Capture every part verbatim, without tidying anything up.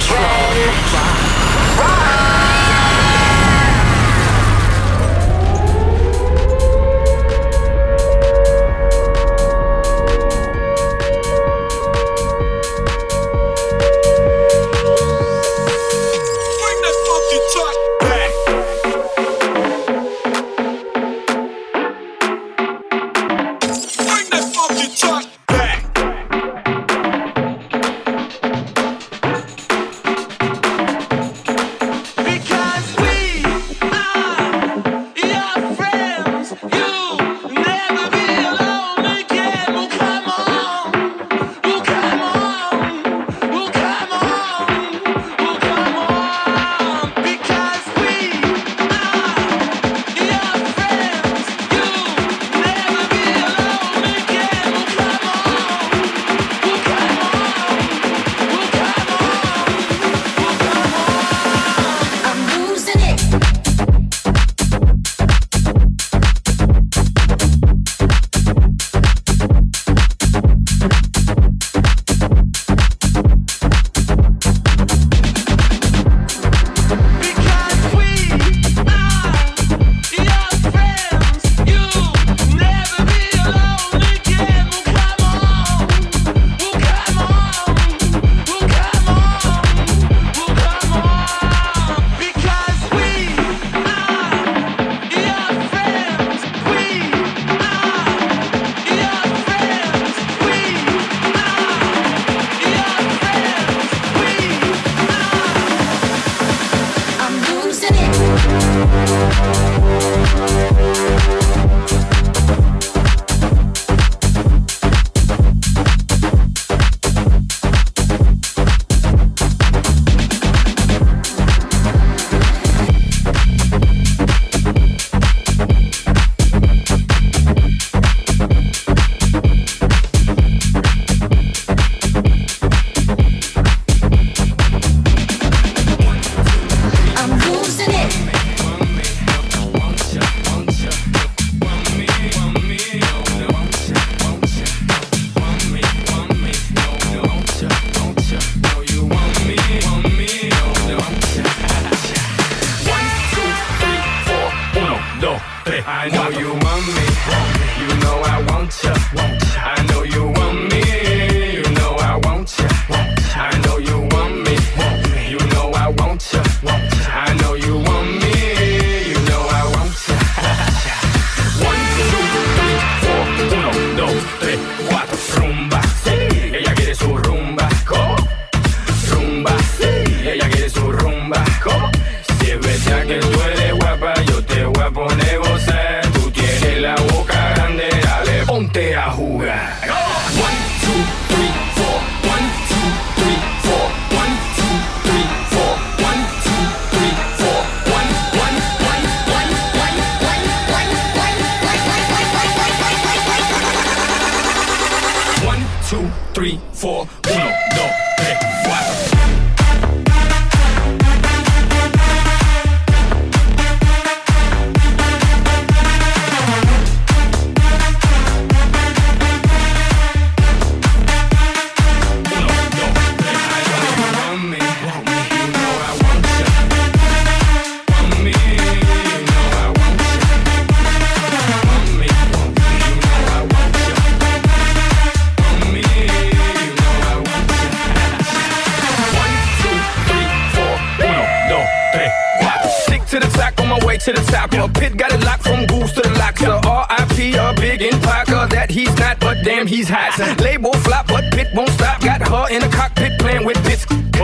To the top, a pit got it locked from goose to the locks. R I P a big in Parker that he's not, but damn he's hot. Label flop, but Pit won't stop. Got her in the cockpit playing with bits.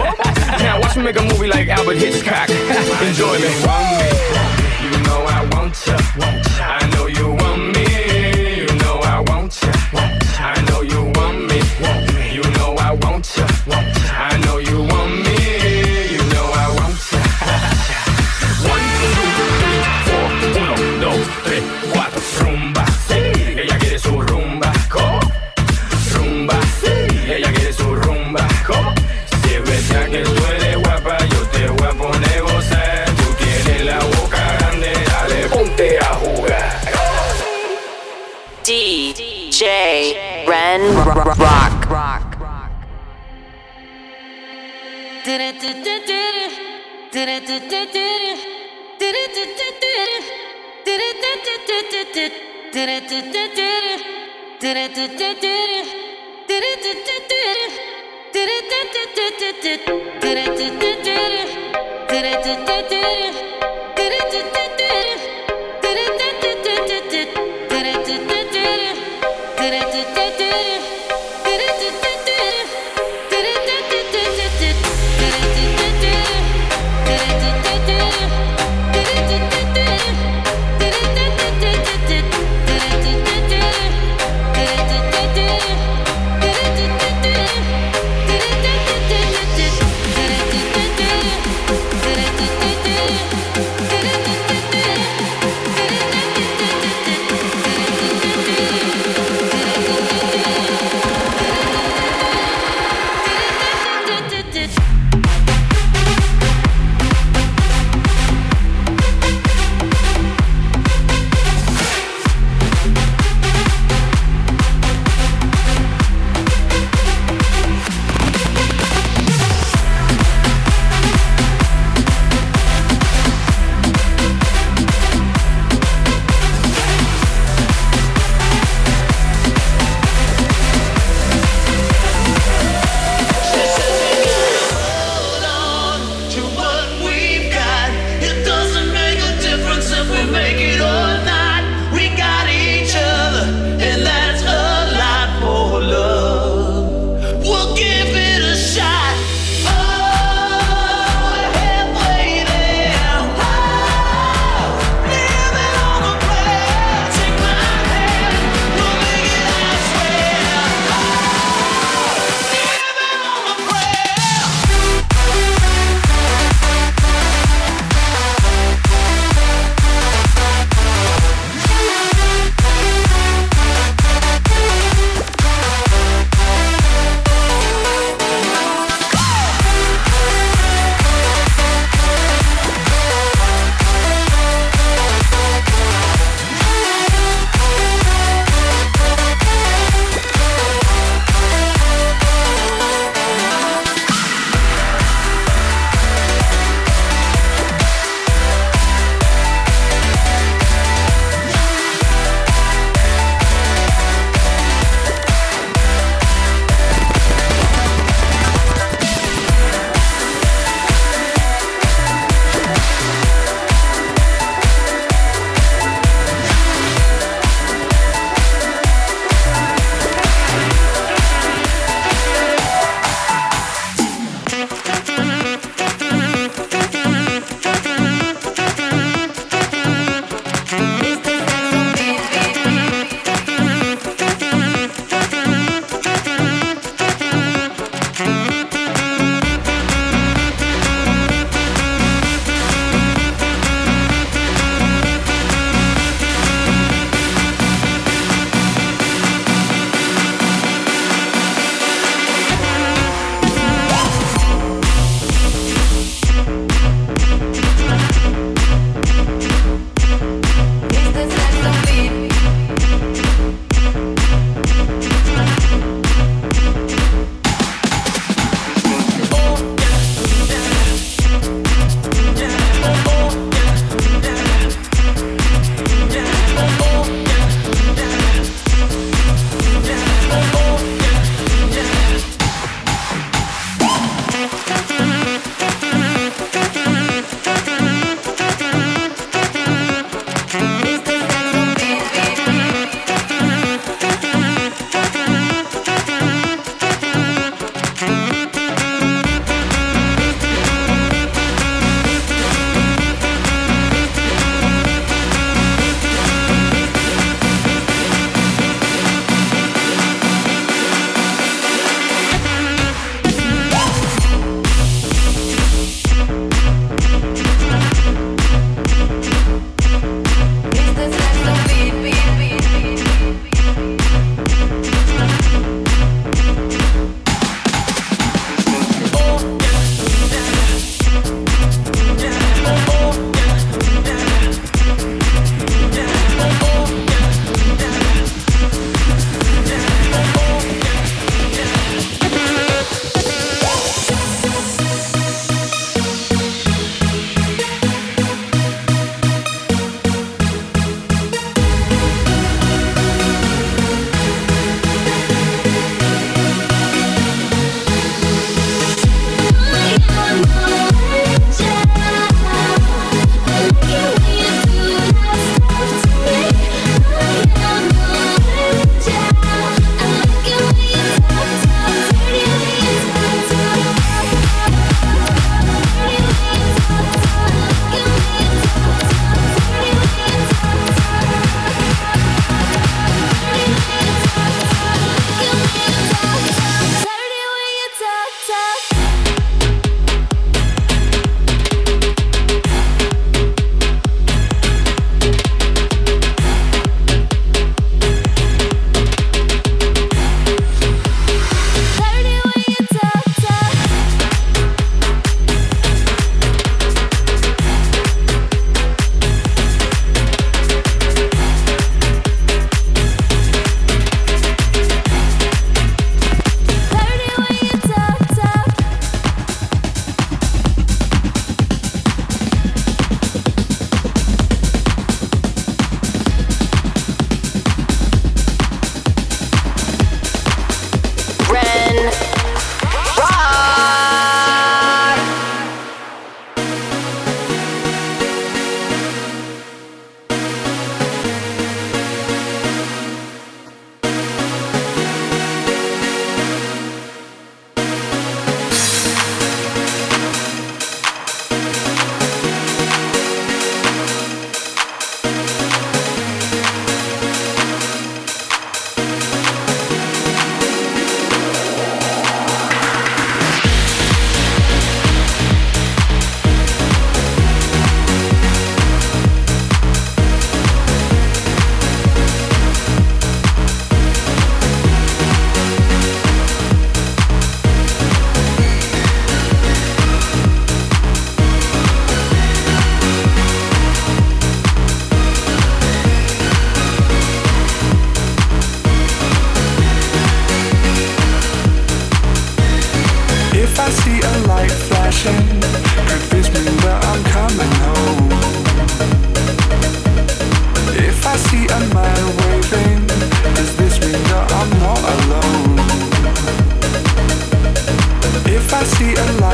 Now watch me make a movie like Albert Hitchcock. Enjoy me. You want me, you know I want ya. I know you want me, you know I want ya. I know you want me, you know I want ya. I know you want me, you know I want ya. One, two, three, four, uno, dos, tres, cuatro, rumba, sí, ella quiere su rumba, ¿cómo? Rumba, sí, ella quiere su rumba, ¿cómo? Si es verdad que tú eres guapa, yo te voy a poner gozar. Tú tienes la boca grande, dale, ponte a jugar. D J Ren Rock. Rock. Did it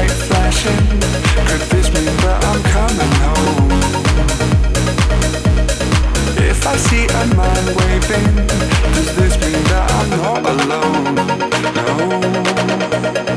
light flashing, could this mean that I'm coming home? If I see a man waving, does this mean that I'm not alone? No.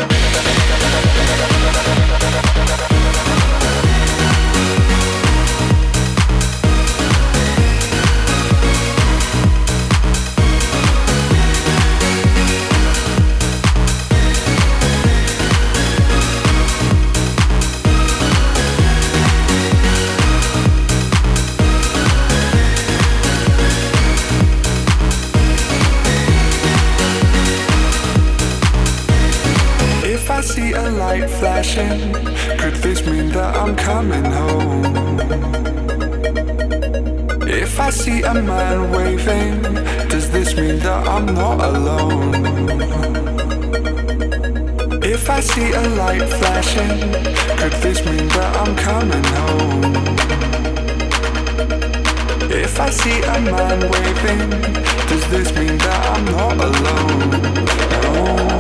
See a light flashing, could this mean that I'm coming home? If I see a man waving, does this mean that I'm not alone? If I see a light flashing, could this mean that I'm coming home? If I see a man waving, does this mean that I'm not alone? No.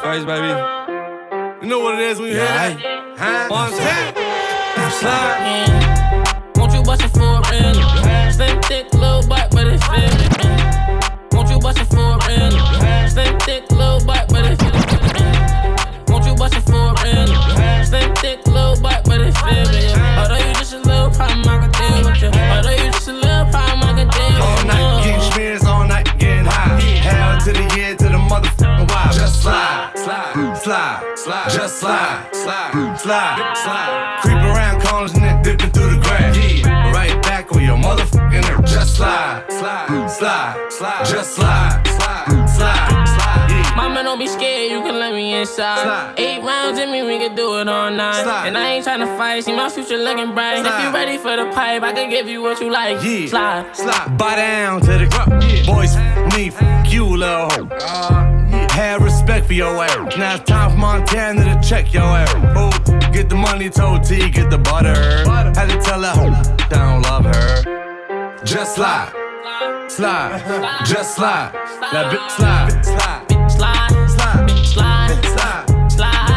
Praise, baby. You know what it is when you yeah, hear that? Huh? One time. Slide. Yeah. Won't you bust it for a real? Slim, thick, little butt, but it's feeling. Won't you bust it for a real? Slim, thick, little butt, but it's feeling. Won't you bust it for a real? Slim, thick, little butt, but it's feeling. Although you just a little problem, I can deal with you. Although you just a little problem, I can deal with you. All night, getting spirits, all night, getting high. Hell to the year, to the motherfucking wild. Just slide, slide, slide, slide. Just slide, slide, slide, slide. Creep around corners and then dipping through the grass. Yeah, right back on your motherfucking earth. Just slide, slide, slide, slide. Just slide, slide, slide, slide. Yeah. Mama, don't be scared, you can let me inside. Slide. Eight rounds in me, we can do it all night. Slide. And I ain't tryna fight, see my future looking bright. Slide. If you ready for the pipe, I can give you what you like. Yeah. Slide, slide. Bow down to the ground. Yeah. Boys, f- me, f- you, little hoe. Uh, yeah. Have respect for your ass. Now it's time for Montana to check your ass. Ooh, get the money, told T, get the butter. butter. Had to tell her, I don't love her. Just slide, slide, slide. Just slide. That bitch slide, slide. Slide, slide, slide, slide,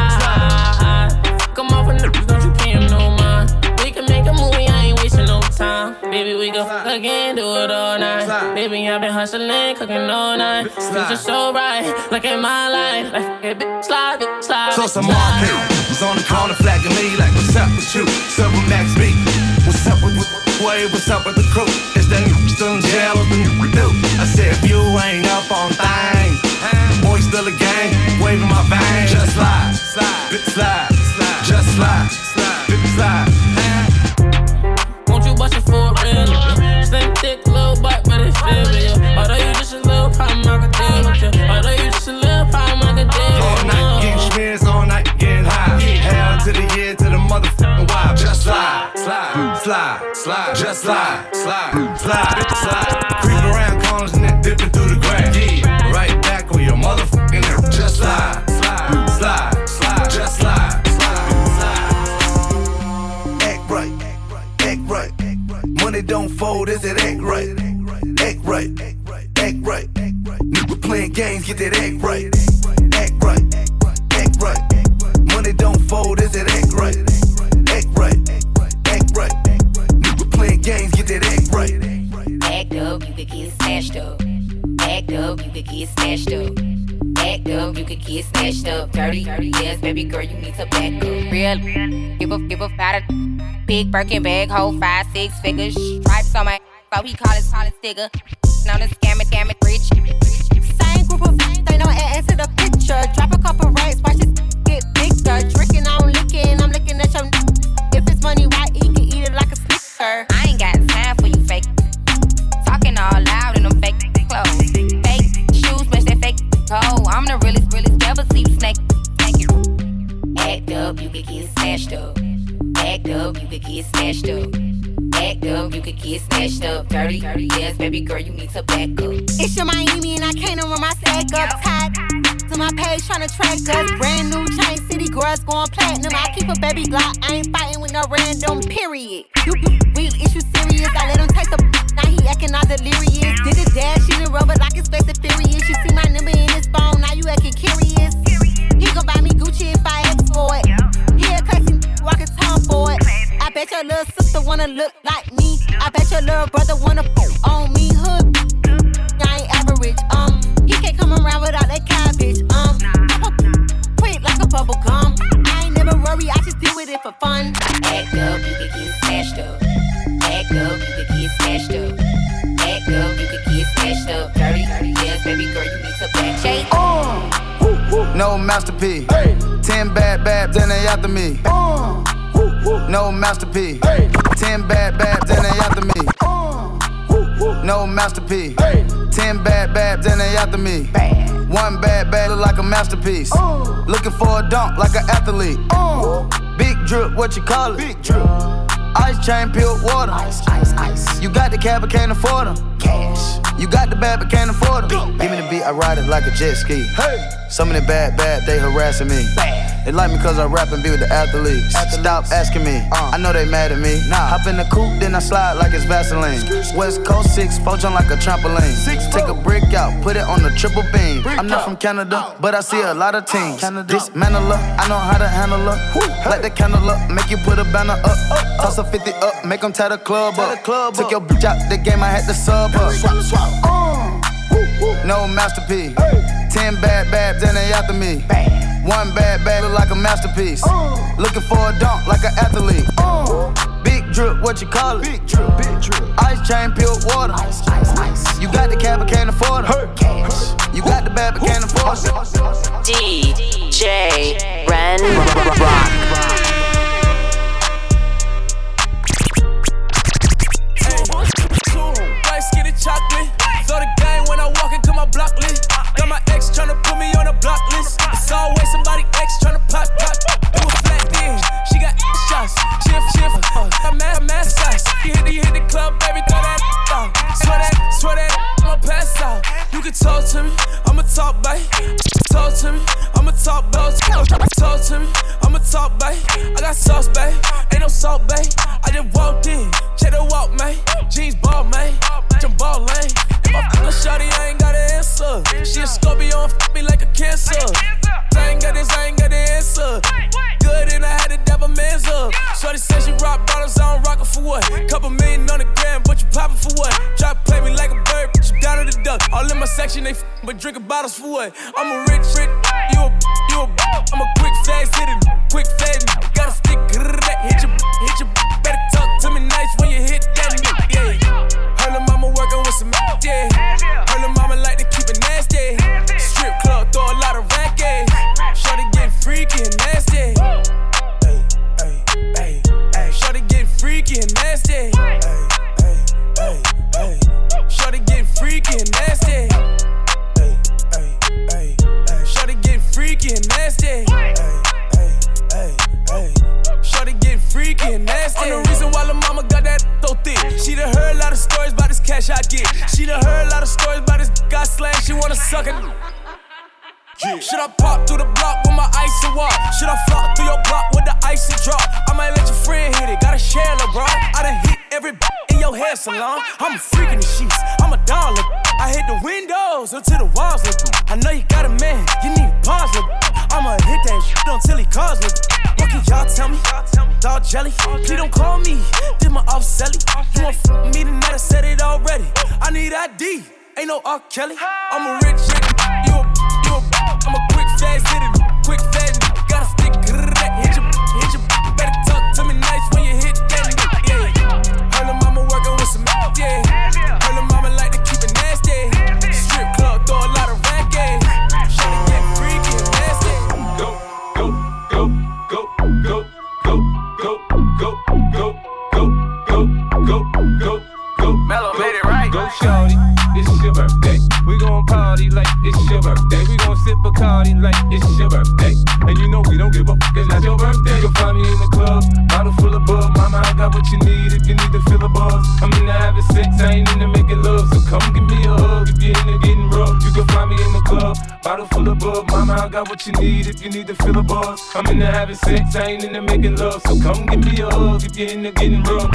slide. Come on for niggas, don't you pay him no mind. We can make a movie, I ain't wasting no time. Baby, we can fuck again, do it all night. Slide. Baby, I've been hustling, cooking all night. Future so bright, look at my life. Like, hey, bitch, slide, bitch, slide. So some market was on the corner flagging me like, what's up with you? Silver Max B. What's up with the way? What's up with the crew? Is that still in jail or the do? I said, if you ain't up on things, boy, still a gang, waving my veins. Just slide, slide, bitch, slide, slide. Just slide, slide, bitch, slide. Won't you bust it for a real? Slim, thick, little butt, but it's feeling. Although you just a little problem, I can deal with you. Although you just a little problem, I can deal with you. All night, getting spirits, all night, getting high. Hell to the year, to the motherfucking wild. Just slide, slide, slide, slide. Just slide, slide, slide, bitch, slide. Creep around corners and then dipping through the grass. Yeah, right back on your motherfucking earth. Just slide, slide, slide, slide. Just slide, slide, slide. Act right, act right. Money don't fold, is it act right? Act right, act right. Nigga playing games, get that act right. Act right, act right. Money don't fold, is it act right? Act right, act right. Nigga playing games, get that act right. Act up, you could get snatched up. Act up, you could get snatched up. Act up, you could get snatched up. Dirty, dirty, yes, baby girl, you need to back up. Real, give a, give a fight a big Birkin bag, hold five, six figures. Stripes on my, so he call his, call his digger. Known to scam it, scam it, rich. Same group of f***s, they know add to the picture. Drop a couple racks, watch this get bigger. Drinking, I'm licking, I'm looking at your n***. If it's money right, he can eat it like a snicker. I ain't got time for you fake. Talking all loud in them fake clothes. Fake shoes, match that fake toe. I'm the realest, realest, never see you snake. Thank you. Act up, you could get snatched up. Act up, you could get snatched up. Act up, you could get snatched up. Dirty, dirty, yes, baby girl, you need to back up. It's your Miami and I can't run my stack up. Tied to my page tryna track us. Brand new chain, city girls going platinum. I keep a baby Glock, I ain't fighting with no random, period. You, you real issue serious, I let him taste the now he acting all delirious. Did a dash in the rubber like it's Fast and Furious. You see my number in his phone, now you acting curious. He gon' buy me Gucci if I ask for it. He a classy walking Tom Ford. I bet your little sister wanna look like me. I bet your little brother wanna f- on me. Hood, I ain't average. Um, he can't come around without that cabbage. Um, quick like a bubble gum. I ain't never worry, I just deal with it for fun. Act up, you could get smashed up. Act up, you could get smashed up. Act up, you could get smashed up. Dirty, dirty, yes, baby girl, you need to back shake. Uh, no masterpiece. Hey. Ten bad babs and they after me. Uh, no masterpiece. Hey. Ten bad babs and they after me. Uh, no masterpiece. Hey. Ten bad babs and they after me. Bad. One bad bad look like a masterpiece. Uh, Looking for a dunk like an athlete. Uh, Big drip, what you call it? Big drip. Ice chain, peeled water. Ice, ice, ice. You got the cab, but can't afford them. Cash. You got the bad, but can't afford them. Give me the beat, I ride it like a jet ski. Hey. Some of the bad, bad, they harassing me. Bad. They like me cause I rap and be with the athletes. athletes. Stop asking me, uh. I know they mad at me. Nah. Hop in the coupe, then I slide like it's Vaseline. West Coast six, four jump like a trampoline. Six, Take a brick out, put it on the triple beam. Brick I'm not out. from Canada, but I see a lot of teams. Canada. Dismantle her, I know how to handle her. Hey. Light the candle up, make you put a banner up. up. Toss a fifty up, make them tie the club tie up. The club Took up. your bitch out the game, I had to sub her. Swap, swap. Uh. No masterpiece. Hey. Ten bad babs and they after me. Bam. One bad bag look like a masterpiece. Uh. Looking for a dunk like an athlete. Uh. Big drip, what you call it? Big drip, big drip. Ice chain, pure water. Ice, ice, ice. You got the cab, but can't afford it. Cash. You got the bad, but can't afford it. D J Ren Rock. Chocolate, so the game when I walk into my block list. Got my ex tryna put me on a block list. It's always somebody ex tryna pop, pop. It was flat then, she got shots. Shift, shift, uh, I'm mad, I'm mad size. You hit the, you hit the club, baby, throw that out. Swear that, swear that, I'ma pass out. You can talk to me, I'ma talk, babe. Talk to me, I'ma talk, babe. Talk to me, I'ma talk, babe. I got sauce, babe. Ain't no salt, babe. I just walked in, check the walk, man. Jeans ball, man. Jump ball lane. If I fuck a shawty, I ain't got an answer. She a Scorpio, fuck me like a cancer. I ain't got this, I ain't got the answer. Good and I had to dab a man's up. Shorty said she rock bottles, I don't rock it for what? Couple million on the gram, but you poppin' for what? Try to play me like a bird, but you down to the duck. All in my section, they f- but drinking bottles for what? I'm a rich, rich, you a, you a, I'm a quick, fast hitter, quick, fast, gotta stick, hit your, hit your, better talk to me nice when you hit that, yeah. Her lil' mama working with some yeah. Her lil' mama like to keep it nasty. Strip club, throw a lot of racket. Shorty get freaky and nasty. Ay, ay, ay, ay. Shorty get freaky and nasty. Ay, ay, ay, ay. Shorty get freaky and nasty. Ay, ay, ay, ay. Shorty get freaky and nasty. Ay, ay, ay, ay. Shorty get freaky and nasty. I'm the reason why lil' mama got that so thick. She done heard a lot of stories about this cash I get. She done heard a lot of stories about this got slang. She wanna suck it. Yeah. Should I pop through the block with my icy walk? Should I flop through your block with the icy drop? I might let your friend hit it, gotta share it, bro. I done hit every b- in your hair salon. I'm a freak in the sheets, I'm a dollar. I hit the windows until the walls look. I know you got a man, you need a pause look. I'ma hit that shit until he calls look. What can y'all tell me? Dog jelly, please don't call me. This my off selly. You want f me tonight? I said it already. I need I D, ain't no R. Kelly. I'm a rich chick, you a, you a, I'm a quick fast hitter, quick fast. Gotta stick, hit your, hit your. Better talk to me nice when you hit that, yeah. Her lil' mama working with some, yeah. Her lil' mama like to keep it nasty. Strip club, throw a lot of racket. Shawty get freaky and nasty. Go, go, go, go, go, go, go, go, go, go, go, go, go, go. Mellow made it right. Go, shawty, it's your birthday. We gon' party like it's your birthday. We gon' sip Bacardi like it's your birthday. And you know we don't give a fuck, it's not your birthday. You can find me in the club, bottle full of bug. Mama, I got what you need if you need to fill a buzz. I'm into having sex, I ain't into making love. So come give me a hug if you're into getting rough. You can find me in the club, bottle full of bug. Mama, I got what you need if you need to fill a buzz. I'm into having sex, I ain't into making love. So come give me a hug if you're into getting rough.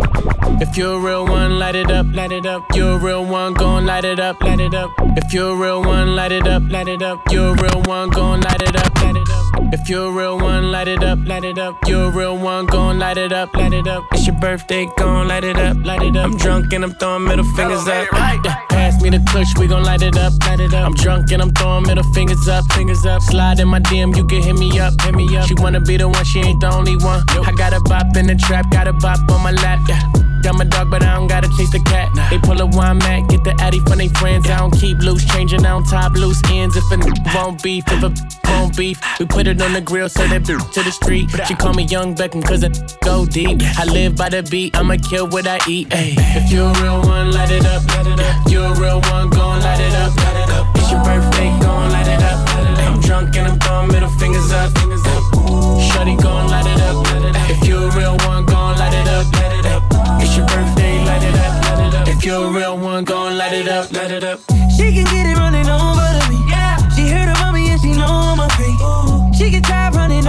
If you're a real one, light it up, light it up. You're a real one, gon' light it up, light it up. If you're a real one, light it up, light it up. You're a real one, gon' light it up, light it up. If you're a real one, light it up, light it up. You're a real one, gon' light it up, light it up. It's your birthday, gon' light it up, light it up. I'm drunk and I'm throwing middle fingers up. Yeah, pass me the kush, we gon' light it up, light it up. I'm drunk and I'm throwing middle fingers up, fingers up. Slide in my D M, you can hit me up, hit me up. She wanna be the one, she ain't the only one. I got a bop in the trap, got a bop on my lap, yeah. Got my dog, but I don't gotta chase the cat. Nah. They pull a wine mat, get the addy from they friends. Yeah. I don't keep loose, changing, I don't top loose ends. If a n*** won't beef, if a won't beef, we put it on the grill, so that bitch to the street. She call me Young Beckham, cause I go deep. I live by the beat, I'ma kill what I eat. Ay. If you're a real one, light it up, light it up. You're a real one, gon' light it up, light it up. It's your birthday, gon' light it up, light it up. I'm drunk and I'm throwing middle fingers up, fingers up. Shorty gon' light it up, light it up. If you're a real one, gon' light it up, light it up. It's your birthday, light it up, light it up. If you're a real one, gon' light it up, light it up. She can get it running over to me. Yeah. She heard about me and she know I'm a freak. Ooh. She can try running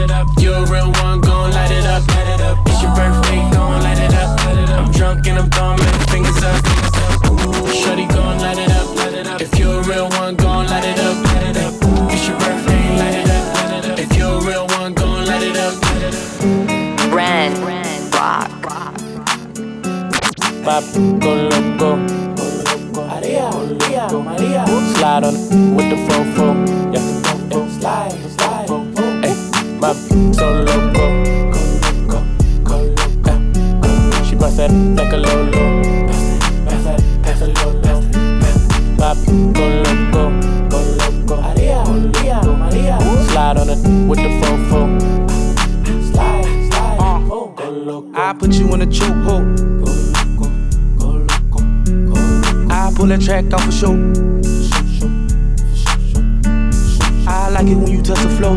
it up. You're a real one, gon' light it up, light it up. It's your birthday, gon' light it up, light it up. I'm drunk and I'm throwing my fingers up, fingers up. Shorty gon' light it up, light it up. If you're a real one, gon' light it up, light it up. It's your birthday, light it up, light it up. If you're a real one, gon' light it up, light it up. Ren Rock. Pop, go loco. Maria, Maria, Maria. Slide on with the fofo. Yeah, slide, slide. Hey, my so loco. Go loco, go loco. She bust that like a lolo. Bust that, bust that, lolo. Pop, go loco, go loco. Maria, Maria, Maria. Slide on it with the fofo. Slide, slide. Uh, go loco. I put you in a chokehold. I pull that track off a show. I like it when you touch the floor.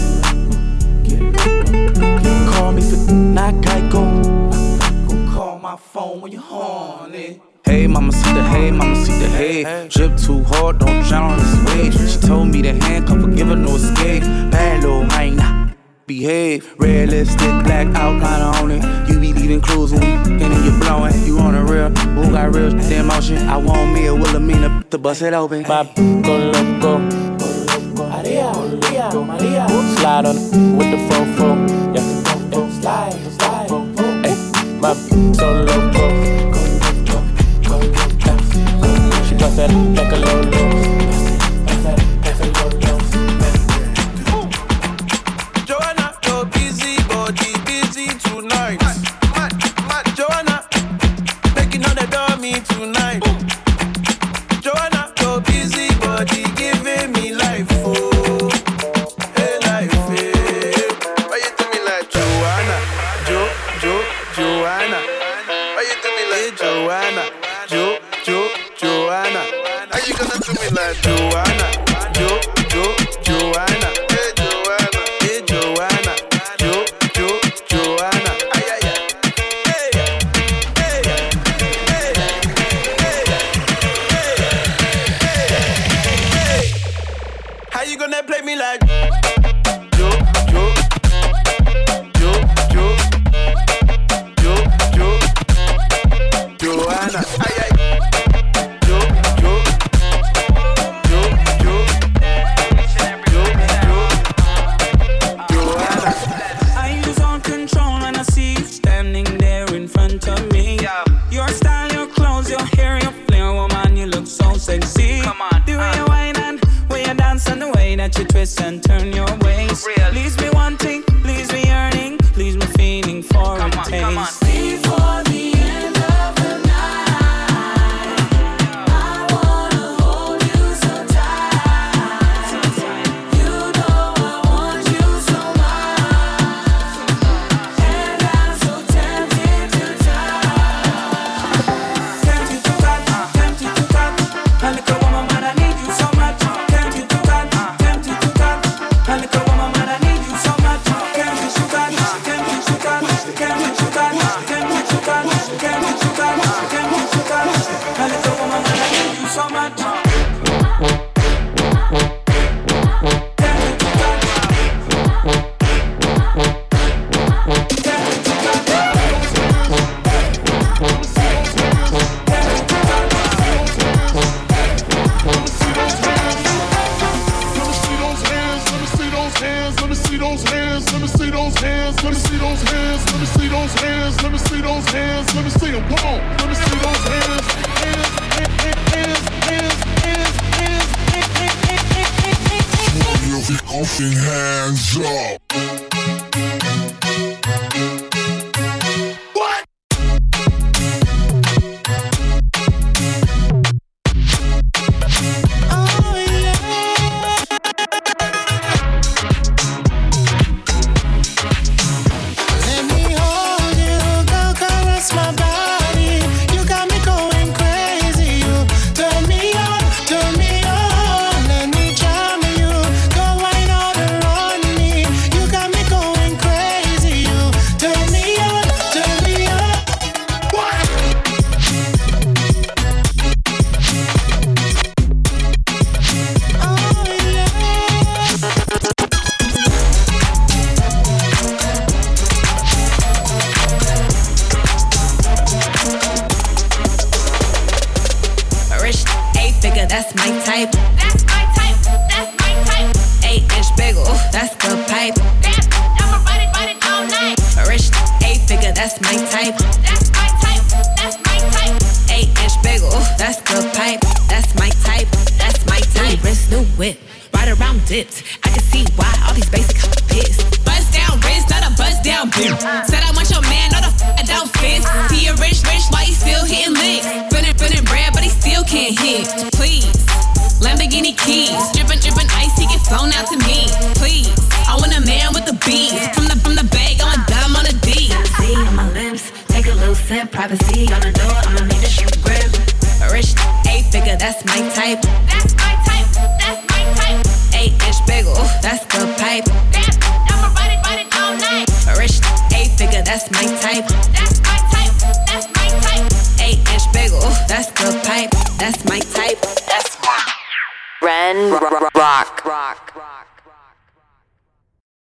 Call me for not Geico. Call my phone when you're horny. Hey, mama, see the hey, mama, see the hey. Drip too hard, don't drown on this wave. She told me to handcuff her, give her no escape. Bad little hyena, behave. Red lipstick, black outliner on it. You be leaving clues when we f***ing and you blowing. You on a real, who got real shit in motion? I want me a Wilhelmina to bust it open. Pop, go loco. Maria, Maria, Maria. Slide on it with the fofo. Yeah, slide, slide. Hey, my so loco. She bust that like a lolo. Bust that, bust that lolo. Joanna, you're busy, body busy tonight. Joanna, making all the dummy tonight. Joanna, you're busy, body giving me life. Oh, hey life, hey. Why you do me like Joanna, Jo, Jo, Joanna? Why you do me like Joanna, Jo, Jo, Joanna? How you gonna do me like Joanna, Jo, Jo, Joanna? Hey Joanna, hey Joanna, Jo, Jo, Joanna. Ay ay ay. Hey, hey, hey, hey, hey, hey. How you gonna play me like Jo, Jo, Jo, Jo, Jo, Jo, Joanna? Ay ay. Jo, Jo, Jo, Jo, Jo, Jo, Joanna. I lose all control when I see you standing there in front of me. Your style, your clothes, your hair, your flair, woman, you look so sexy. Come on, the way you whine and way you dance and the way that you twist and turn your waist. Leaves me wanting, leaves me yearning, leaves me feeling for a taste. Before the end of the night, I wanna hold you so tight. You know I want you so much, and I'm so tempted to touch. Tempted to touch, tempted to touch. A little woman, man, I need you so much. Tempted to touch, tempted to touch. A little woman, man, I need you so much. Tempted to touch, tempted to touch, tempted to touch, tempted to touch, tempted to touch, tempted to touch. A little woman, man, I need you so much. Hands up. You got me pipe. I'ma ride it, ride it all night. Rich, eight figure, that's my type. That's my type, that's my type. Eight inch bagel, that's the pipe. That's my type, that's my type. New wrist, new whip, ride around dipped. I can see why all these basic hoes pissed. Bust down wrist, not a bust down bitch. Said I want your man, not a f*** I don't fist. He a rich, rich, why he still hitting licks? Spinning, spinning bread, but he still can't hit. Please, Lamborghini keys, drippin', drippin' ice, he get flown out to me. Please, I want a man with the bees. From the from the bag, I'm a dime on a D. See on my lips, take a little sip. Privacy on the door, I'ma need a shoe grip. Rich, eight figure, that's my type. That's my type, that's my type. Eight inch bagel, that's the pipe. I'ma ride it, ride it all night. Rich, eight figure, that's my type. That's my type, that's my type. Eight inch bagel, that's the pipe. That's my type. That's my Ren Rock. Rock.